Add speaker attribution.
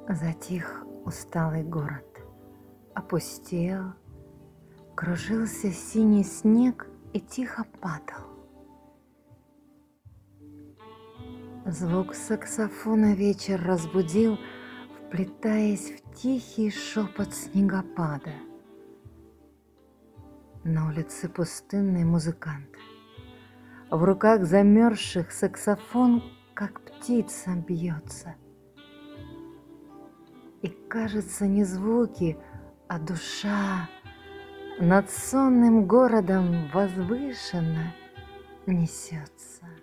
Speaker 1: Затих усталый город, опустел, кружился синий снег и тихо падал. Звук саксофона вечер разбудил, вплетаясь в тихий шепот снегопада. На улице пустынный музыкант. В руках замерзших саксофон, как птица, бьется. И кажется, не звуки, а душа над сонным городом возвышенно несется.